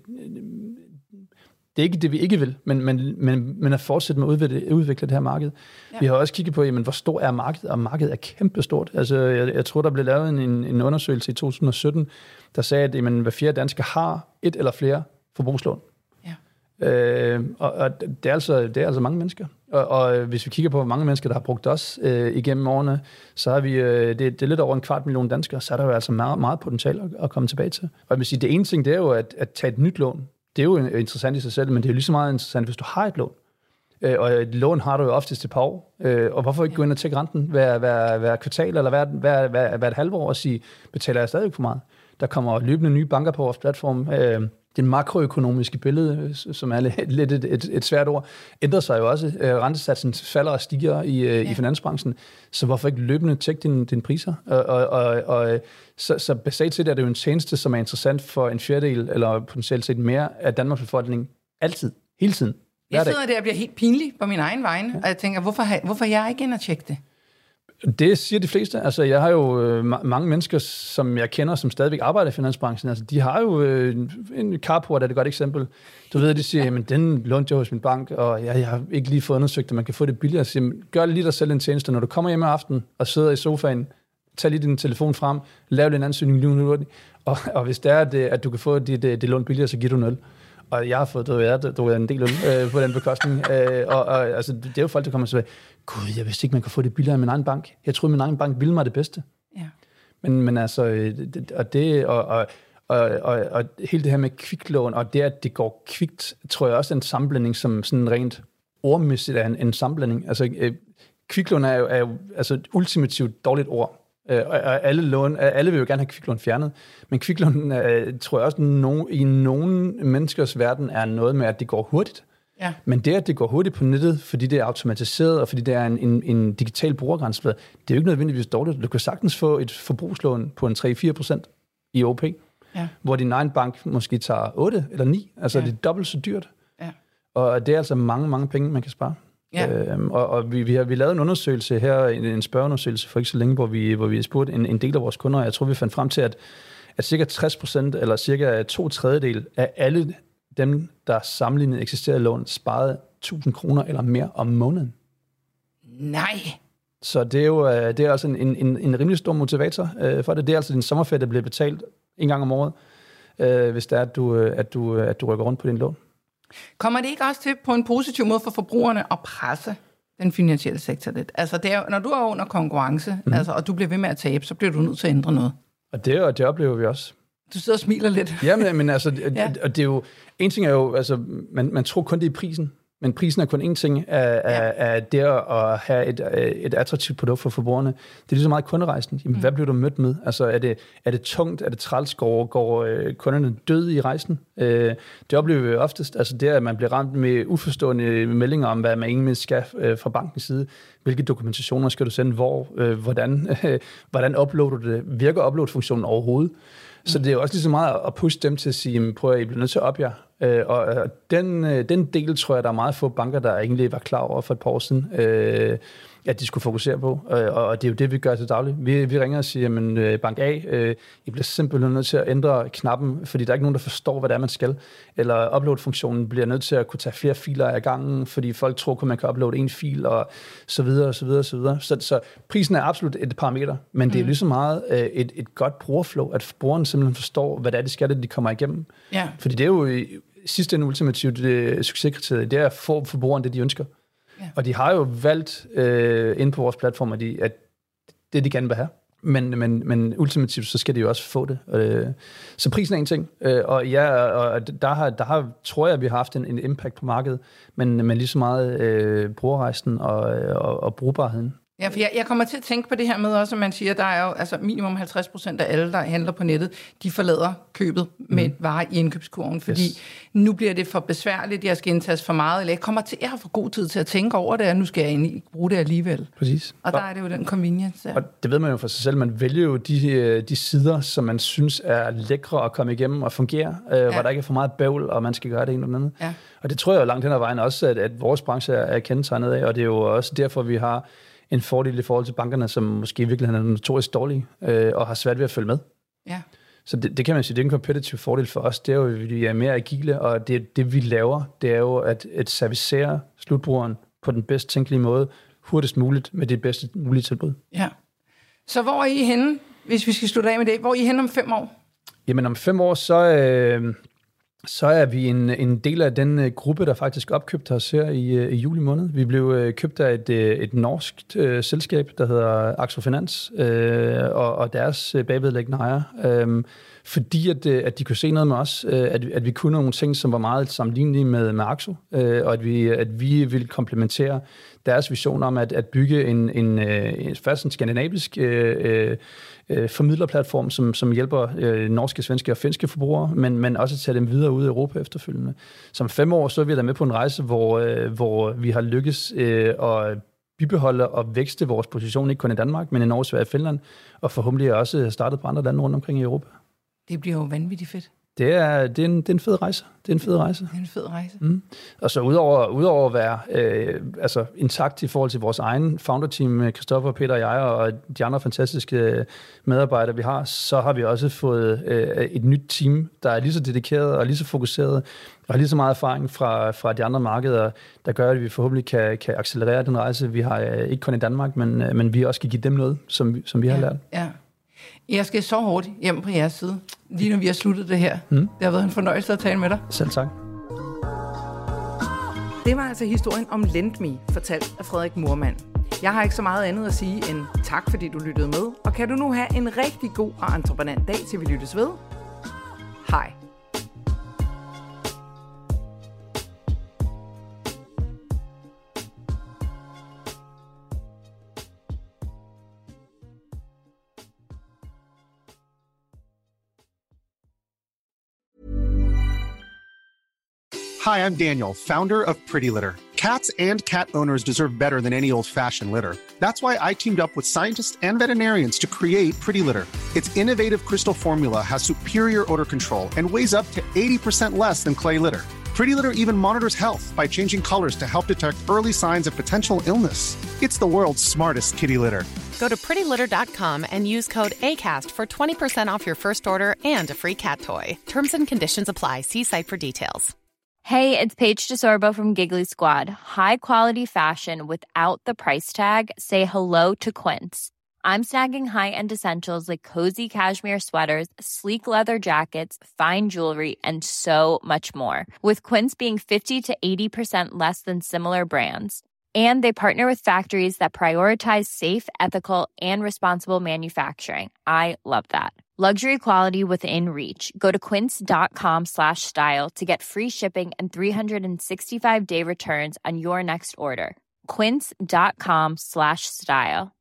det er ikke det, vi ikke vil, men, men, men, men at fortsætte med at udvikle, udvikle det her marked. Ja. Vi har også kigget på, jamen, hvor stor er markedet, og markedet er kæmpestort. Altså, jeg, jeg tror, der blev lavet en, en undersøgelse i to tusind og sytten, der sagde, at jamen, hver fjerde dansker har et eller flere forbrugslån. Ja. Øh, og og det, er altså, det er altså mange mennesker. Og, og hvis vi kigger på, hvor mange mennesker, der har brugt os øh, igennem årene, så har vi, øh, det, det er lidt over en kvart million danskere, så er der jo altså meget, meget potentiale at, at komme tilbage til. Og jeg vil sige, det ene ting, det er jo at, at tage et nyt lån. Det er jo interessant i sig selv, men det er jo lige så meget interessant, hvis du har et lån. Øh, og et lån har du jo oftest et par år. Øh, og hvorfor ikke gå ind og tjekke renten hver, hver, hver kvartal eller hver, hver, hver, hver et halvt år og sige, betaler jeg stadig for meget? Der kommer løbende nye banker på vores platform. Øh, det makroøkonomiske billede, som er lidt et, et, et svært ord, ændrer sig jo også. Øh, rentesatsen falder og stiger i, øh, ja. i finansbranchen. Så hvorfor ikke løbende tjekke dine din priser? Og, og, og, og så, så basalt set er det jo en tjeneste, som er interessant for en fjerdedel, eller potentielt set mere, af Danmarks befolkning. Altid. Hele tiden. Jeg sidder der og bliver helt pinlig på min egen vegne, ja. og jeg tænker, hvorfor har, hvorfor jeg ikke ind og tjekke det? Det siger de fleste. Altså, jeg har jo øh, mange mennesker, som jeg kender, som stadigvæk arbejder i finansbranchen. Altså, de har jo øh, en carport, er det et godt eksempel. Du ved, de siger, jamen, den lånte jeg hos min bank, og jeg, jeg har ikke lige fået undersøgt, at man kan få det billigere. Så siger, gør lige dig selv en tjeneste, når du kommer hjem i aften og sidder i sofaen, tag lige din telefon frem, lav lige en ansøgning lige nu, og, og hvis det er, at, at du kan få det, det, det lån billigere, så giver du nul. Og jeg har fået du ved, du ved, en del øh, på den bekostning. Øh, og, og altså, det er jo folk, der kommer og siger, gud, jeg vidste ikke, man kan få det billigere i min egen bank. Jeg troede, min egen bank ville mig det bedste. Ja. Men, men altså, det, og det, og, og, og, og, og hele det her med kviklån, og det, at det går kvikt, tror jeg også er en sammenblanding, som sådan rent ordmæssigt er en, en sammenblanding. Altså, øh, kviklån er jo, er jo altså et ultimativt dårligt ord. Øh, og alle, lån, alle vil jo gerne have kviklån fjernet, men kviklån øh, tror jeg også nogen, i nogle menneskers verden er noget med, at det går hurtigt. Ja. Men det, at det går hurtigt på nettet, fordi det er automatiseret, og fordi det er en, en, en digital brugergrænseflade, det er jo ikke nødvendigvis dårligt. Du kan sagtens få et forbrugslån på en tre til fire procent i O P, ja. Hvor din egen bank måske tager otte eller ni. Altså ja. Det er dobbelt så dyrt. Ja. Og det er altså mange, mange penge, man kan spare. Ja. Øhm, og og vi, vi har vi lavede en undersøgelse her, en, en spørgeundersøgelse for ikke så længe, hvor vi, hvor vi har spurgt en, en del af vores kunder, og jeg tror, vi fandt frem til, at, at cirka tres procent eller cirka to tredjedel af alle dem, der sammenlignet eksisterende lån, sparede tusind kroner eller mere om måneden. Nej! Så det er jo det er altså en, en, en rimelig stor motivator øh, for det. Det er altså din sommerferie, der bliver betalt en gang om året, øh, hvis det er, at du, at, du, at du rykker rundt på din lån. Kommer det ikke også til på en positiv måde for forbrugerne at presse den finansielle sektor lidt? Altså, det er, når du er under konkurrence, mm. altså, og du bliver ved med at tabe, så bliver du nødt til at ændre noget. Og det, det oplever vi også. Du sidder og smiler lidt. Jamen, men altså, ja. Og det er jo, en ting er jo, altså, man, man tror kun det er prisen, men prisen er kun en ting af, ja. af, af det at have et, et attraktivt produkt for forbrugerne. Det er lige så meget kunderejsen. Jamen, mm. hvad bliver du mødt med? Altså, er det, er det tungt? Er det træls? Går, går øh, kunderne død i rejsen? Øh, det oplever vi oftest. Altså, det er, at man bliver ramt med uforstående meldinger om, hvad man egentlig skal øh, fra bankens side. Hvilke dokumentationer skal du sende? Hvor? Øh, hvordan, øh, hvordan uploader du det? Virker upload-funktionen overhovedet? Så det er jo også lige så meget at pushe dem til at sige, prøv at I bliver nødt til at opjage. Øh, og den, den del tror jeg, der er meget få banker, der egentlig var klar over for et par år siden, øh, at de skulle fokusere på. Øh, og det er jo det, vi gør til daglig. Vi, vi ringer og siger, men bank A, øh, I bliver simpelthen nødt til at ændre knappen, fordi der er ikke nogen, der forstår, hvad det er, man skal. Eller upload-funktionen bliver nødt til at kunne tage flere filer af gangen, fordi folk tror, at man kan uploade en fil, og så videre, og så videre, og så videre. Så, så prisen er absolut et parameter, men det er mm. lige så meget øh, et, et godt brugerflow, at brugeren simpelthen forstår, hvad det er, de skal, det de kommer igennem. Ja. Fordi det er jo sidste ende ultimativt det, succeskriteriet, det er at få forbrugeren det, de ønsker. Ja. Og de har jo valgt øh, inde på vores platform, at, de, at det, de gerne vil have. Men, men, men ultimativt, så skal de jo også få det. Øh, så prisen er en ting. Øh, og ja, og der, har, der har, tror jeg, at vi har haft en, en impact på markedet, men, men lige så meget øh, brugerrejsen og, og, og brugbarheden. Ja, for jeg, jeg kommer til at tænke på det her med også, at man siger, at der er jo altså minimum halvtreds procent af alle, der handler på nettet, de forlader købet med mm. varer i indkøbskurven, fordi yes. nu bliver det for besværligt, jeg skal indtages for meget, eller jeg kommer til, jeg har for god tid til at tænke over det, og nu skal jeg egentlig bruge det alligevel. Præcis. Og der er det jo den convenience der. Og det ved man jo for sig selv, man vælger jo de, de sider, som man synes er lækre at komme igennem og fungere, øh, ja. Hvor der ikke er for meget bøvl, og man skal gøre det ene eller andet. Ja. Og det tror jeg jo langt hen ad vejen også, at, at vores branche er, er kendetegnet af, og det er jo også derfor, vi har en fordel i forhold til bankerne, som måske i virkeligheden er notorisk dårlige, øh, og har svært ved at følge med. Ja. Så det, det kan man sige, det er en kompetitiv fordel for os. Det er jo, at vi er mere agile, og det, det vi laver, det er jo at, at servicere slutbrugeren på den bedst tænkelige måde, hurtigst muligt med det bedste mulige tilbud. Ja. Så hvor er I henne, hvis vi skal slutte af med det? Hvor er I henne om fem år? Jamen om fem år, så... Øh, Så er vi en, en del af den uh, gruppe, der faktisk opkøbte os her i, uh, i juli måned. Vi blev uh, købt af et, uh, et norskt uh, selskab, der hedder Axo Finans, uh, og, og deres uh, bagvedliggende ejer. Um, fordi at, uh, at de kunne se noget med os, uh, at, at vi kunne nogle ting, som var meget sammenlignelige med, med Axo, uh, og at vi, at vi ville komplementere deres vision om at, at bygge en, en, en først en skandinavisk uh, uh, formidlerplatform, som, som hjælper uh, norske, svenske og finske forbrugere, men, men også at tage dem videre ud i Europa efterfølgende. Som fem år, så er vi der med på en rejse, hvor, uh, hvor vi har lykkes uh, at bibeholde og vækste vores position, ikke kun i Danmark, men i Norge, Sverige og Finland, og forhåbentlig også startet på andre lande rundt omkring i Europa. Det bliver jo vanvittigt fedt. Det er, det, er en, det er en fed rejse. Det er en fed rejse. Det er en fed rejse. Mm. Og så udover, udover at være øh, altså intakt i forhold til vores egen founder-team, Christoffer, Peter og jeg, og de andre fantastiske medarbejdere, vi har, så har vi også fået øh, et nyt team, der er lige så dedikeret og lige så fokuseret, og har lige så meget erfaring fra, fra de andre markeder, der gør, at vi forhåbentlig kan, kan accelerere den rejse, vi har øh, ikke kun i Danmark, men, men vi også skal give dem noget, som, som vi har ja, lært. Ja. Jeg skal så hårdt hjem på jeres side, lige når vi har sluttet det her. Mm. Det har været en fornøjelse at tale med dig. Selv tak. Det var altså historien om LendMe, fortalt af Frederik Moormann. Jeg har ikke så meget andet at sige end tak, fordi du lyttede med. Og kan du nu have en rigtig god og entreprenant dag, til vi lyttes ved? Hej. Hi, I'm Daniel, founder of Pretty Litter. Cats and cat owners deserve better than any old-fashioned litter. That's why I teamed up with scientists and veterinarians to create Pretty Litter. Its innovative crystal formula has superior odor control and weighs up to eighty percent less than clay litter. Pretty Litter even monitors health by changing colors to help detect early signs of potential illness. It's the world's smartest kitty litter. Go to pretty litter dot com and use code ACAST for twenty percent off your first order and a free cat toy. Terms and conditions apply. See site for details. Hey, it's Paige DeSorbo from Giggly Squad. High quality fashion without the price tag. Say hello to Quince. I'm snagging high-end essentials like cozy cashmere sweaters, sleek leather jackets, fine jewelry, and so much more. With Quince being fifty to eighty percent less than similar brands. And they partner with factories that prioritize safe, ethical, and responsible manufacturing. I love that. Luxury quality within reach. Go to quince.com slash style to get free shipping and three sixty-five day returns on your next order. Quince.com slash style.